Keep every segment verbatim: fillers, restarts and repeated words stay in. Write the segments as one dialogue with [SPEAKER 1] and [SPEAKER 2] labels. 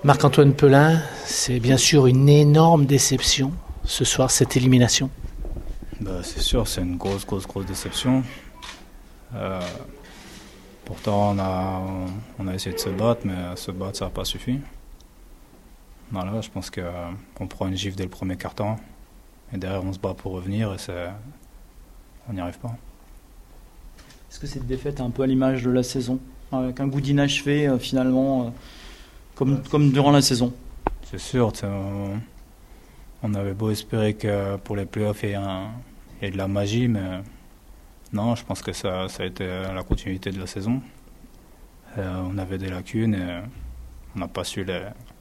[SPEAKER 1] Marc-Antoine Pelin, c'est bien sûr une énorme déception ce soir, cette élimination.
[SPEAKER 2] Bah, c'est sûr, c'est une grosse, grosse, grosse déception. Euh, pourtant, on a, on a essayé de se battre, mais se battre, ça n'a pas suffi. Voilà, je pense qu'on prend une gifle dès le premier quart-temps, et derrière, on se bat pour revenir, et c'est, on n'y arrive pas.
[SPEAKER 3] Est-ce que cette défaite est un peu à l'image de la saison, avec un goût d'inachevé euh, finalement, euh, comme, comme durant la saison?
[SPEAKER 2] C'est sûr, on, on avait beau espérer que pour les playoffs il y ait, un, il y ait de la magie, mais non, je pense que ça, ça a été la continuité de la saison. Euh, on avait des lacunes et on n'a pas su les,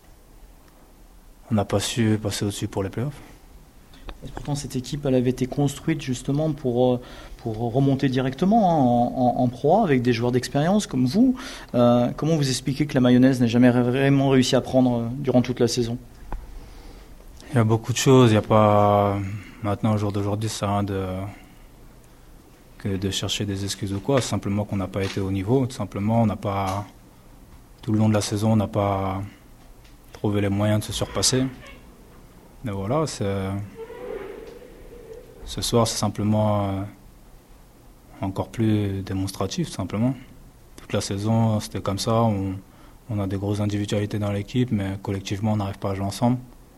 [SPEAKER 2] on n'a pas su passer au-dessus pour les playoffs.
[SPEAKER 3] Et pourtant, cette équipe, elle avait été construite justement pour, pour remonter directement hein, en, en, en Pro A avec des joueurs d'expérience comme vous. Euh, comment vous expliquez que la mayonnaise n'a jamais vraiment réussi à prendre euh, durant toute la saison?
[SPEAKER 2] Il y a beaucoup de choses. Il n'y a pas maintenant au jour d'aujourd'hui, ça sert à rien de que de chercher des excuses ou quoi. C'est simplement qu'on n'a pas été au niveau. Tout simplement, on n'a pas tout le long de la saison, on n'a pas trouvé les moyens de se surpasser. Mais voilà, c'est ce soir, c'est simplement euh, encore plus démonstratif, tout simplement. Toute la saison, c'était comme ça. On, on a des grosses individualités dans l'équipe, mais collectivement, on n'arrive pas à jouer ensemble.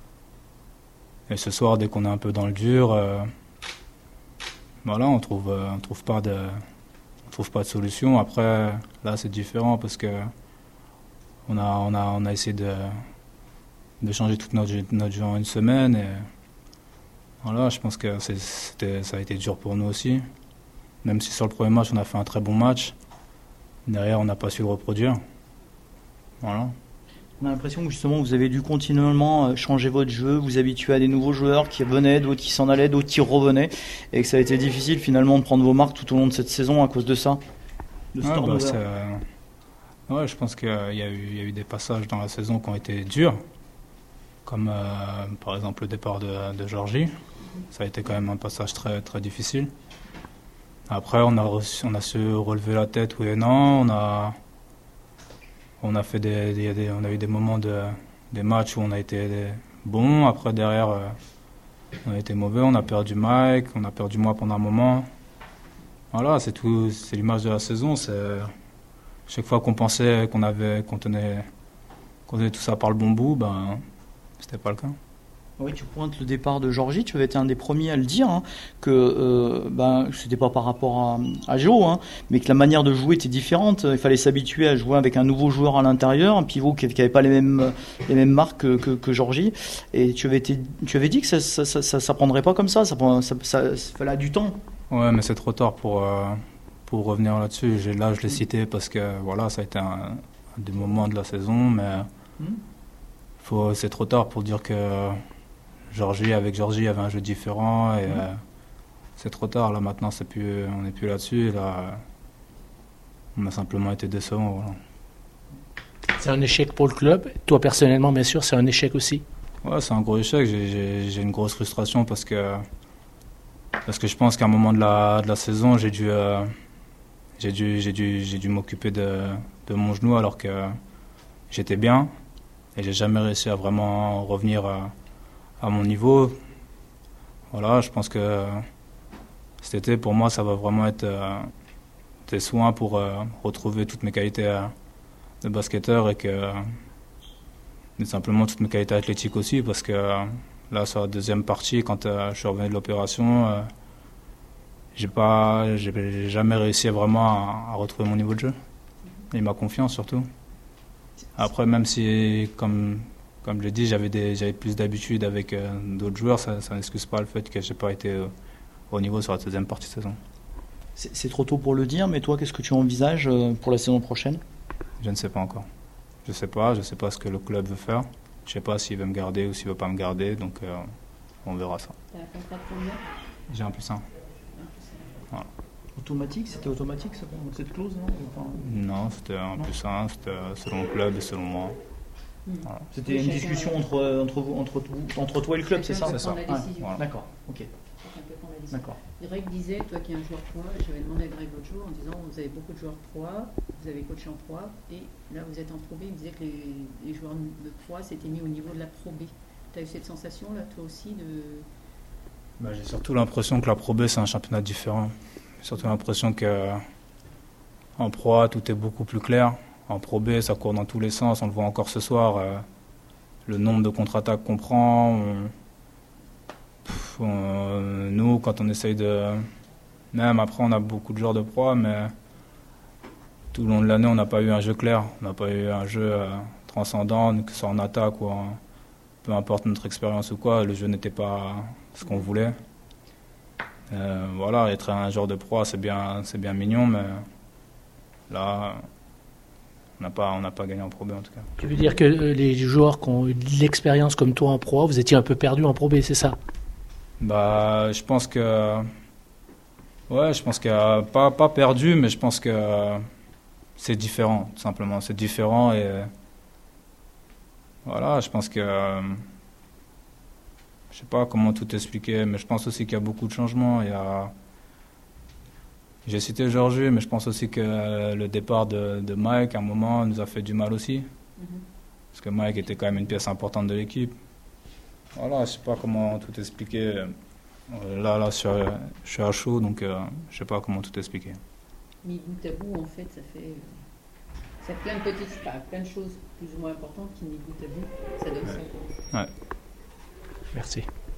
[SPEAKER 2] Et ce soir, dès qu'on est un peu dans le dur, euh, voilà, on trouve, euh, on trouve pas de, on trouve pas de solution. Après, là, c'est différent parce que on a, on a, on a essayé de, de changer toute notre, notre jeu en une semaine. Et, voilà, je pense que c'est, c'était, ça a été dur pour nous aussi. Même si sur le premier match, on a fait un très bon match, derrière, on n'a pas su le reproduire. Voilà.
[SPEAKER 3] On a l'impression que justement, vous avez dû continuellement changer votre jeu, vous habituer à des nouveaux joueurs qui venaient, d'autres qui s'en allaient, d'autres qui revenaient, et que ça a été difficile finalement de prendre vos marques tout au long de cette saison à cause de ça. De ce
[SPEAKER 2] ouais, bah, c'est... ouais, je pense qu'il y a, il y a eu, il y a eu des passages dans la saison qui ont été durs, comme euh, par exemple le départ de, de Georgie. Ça a été quand même un passage très, très difficile. Après, on a, reçu, on a su relever la tête, oui et non. On a, on a, fait des, des, des, on a eu des moments, de, des matchs où on a été bons. Après, derrière, euh, on a été mauvais. On a perdu Mike, on a perdu moi pendant un moment. Voilà, c'est tout, c'est l'image de la saison. C'est, chaque fois qu'on pensait qu'on avait, qu'on tenait, qu'on tenait tout ça par le bon bout, ben, c'était pas le cas.
[SPEAKER 3] Oui, tu pointes le départ de Georgie, tu avais été un des premiers à le dire, hein, que euh, ben, c'était pas par rapport à, à Géo, hein, mais que la manière de jouer était différente. Il fallait s'habituer à jouer avec un nouveau joueur à l'intérieur, un pivot qui n'avait pas les mêmes, les mêmes marques que, que, que Georgie. Et tu avais, été, tu avais dit que ça ça, ça, ça, ça prendrait pas comme ça, ça, ça, ça, ça fallait du temps.
[SPEAKER 2] Ouais, mais c'est trop tard pour, euh, pour revenir là-dessus. J'ai, là, je l'ai cité parce que voilà, ça a été un, un des moments de la saison, mais mmh. faut, c'est trop tard pour dire que Georgie, avec Georgie, il y avait un jeu différent et mmh. euh, c'est trop tard. Là, maintenant, c'est plus, on n'est plus là-dessus. Là, on a simplement été décevants. Voilà.
[SPEAKER 1] C'est un échec pour le club. Toi, personnellement, bien sûr, c'est un échec aussi.
[SPEAKER 2] Ouais, c'est un gros échec. J'ai, j'ai, j'ai une grosse frustration parce que, parce que je pense qu'à un moment de la, de la saison, j'ai dû, euh, j'ai dû, j'ai dû, j'ai dû m'occuper de, de mon genou alors que j'étais bien et j'ai jamais réussi à vraiment revenir à, à mon niveau. Voilà, je pense que cet été, pour moi, ça va vraiment être euh, des soins pour euh, retrouver toutes mes qualités euh, de basketteur et que euh, simplement toutes mes qualités athlétiques aussi, parce que euh, là, sur la deuxième partie, quand euh, je suis revenu de l'opération, euh, j'ai pas, j'ai, j'ai jamais réussi vraiment à, à retrouver mon niveau de jeu et ma confiance surtout. Après, même si, comme Comme je l'ai dit, j'avais, des, j'avais plus d'habitude avec euh, d'autres joueurs. Ça, ça n'excuse pas le fait que je n'ai pas été euh, au niveau sur la deuxième partie de saison.
[SPEAKER 3] C'est, c'est trop tôt pour le dire, mais toi, qu'est-ce que tu envisages euh, pour la saison prochaine?
[SPEAKER 2] Je ne sais pas encore. Je ne sais pas. Je ne sais pas ce que le club veut faire. Je ne sais pas s'il veut me garder ou s'il ne veut pas me garder. Donc, euh, on verra ça.
[SPEAKER 4] Tu as un contrat de combien?
[SPEAKER 2] J'ai un plus un. Voilà.
[SPEAKER 3] Automatique? C'était automatique cette clause, non? Enfin...
[SPEAKER 2] Non, c'était un plus un. C'était selon le club et selon moi.
[SPEAKER 4] Mmh.
[SPEAKER 2] Voilà.
[SPEAKER 3] C'était
[SPEAKER 4] Oui,
[SPEAKER 3] une
[SPEAKER 4] chacun,
[SPEAKER 3] discussion
[SPEAKER 4] euh,
[SPEAKER 3] entre, entre, vous, entre, vous- entre toi et le club, c'est ça?
[SPEAKER 4] Chacun peut
[SPEAKER 2] C'est ça.
[SPEAKER 4] prendre la décision.
[SPEAKER 2] Voilà.
[SPEAKER 3] D'accord, ok,
[SPEAKER 4] Chacun peut prendre la décision.
[SPEAKER 3] d'accord.
[SPEAKER 4] Greg disait, toi qui es un joueur pro, j'avais demandé à Greg l'autre jour en disant vous avez beaucoup de joueurs pro, vous avez coaché en pro et là vous êtes en pro B. Il disait que les, les joueurs de pro s'étaient mis au niveau de la pro B. Tu as eu cette sensation là, toi aussi de...
[SPEAKER 2] Bah, j'ai surtout l'impression que la Pro B c'est un championnat différent. J'ai surtout l'impression que en Pro A tout est beaucoup plus clair. En Pro B ça court dans tous les sens. On le voit encore ce soir. Euh, le nombre de contre-attaques qu'on prend. On... Pff, on... Nous quand on essaye de... Même après on a beaucoup de joueurs de Pro A, mais tout le long de l'année on n'a pas eu un jeu clair. On n'a pas eu un jeu euh, transcendant, que ce soit en attaque ou en... Peu importe notre expérience ou quoi, le jeu n'était pas ce qu'on voulait. Euh, voilà, être un joueur de pro, c'est bien, c'est bien mignon, mais là, on n'a pas, on n'a pas gagné en Pro B en tout cas.
[SPEAKER 1] Tu veux dire que euh, les joueurs qui ont eu de l'expérience comme toi en Pro A, vous étiez un peu perdus en Pro B, c'est ça?
[SPEAKER 2] Bah, je pense que, ouais, je pense qu'il y a pas, pas perdu, mais je pense que c'est différent, tout simplement, c'est différent et voilà, je pense que je sais pas comment tout expliquer, mais je pense aussi qu'il y a beaucoup de changements. Il y a... J'ai cité Georges, mais je pense aussi que le départ de, de Mike, à un moment, nous a fait du mal aussi. Mm-hmm. Parce que Mike était quand même une pièce importante de l'équipe. Voilà, je sais pas comment tout expliquer. Là, là, je suis à, je suis à chaud, donc euh, je sais pas comment tout expliquer.
[SPEAKER 4] Mais bout à bout, en fait, ça fait... Ça fait plein de petites... Pas, plein de choses plus ou moins importantes qui, mis bout à bout, ça donne
[SPEAKER 2] ouais.
[SPEAKER 4] ça.
[SPEAKER 2] Ouais.
[SPEAKER 1] Merci.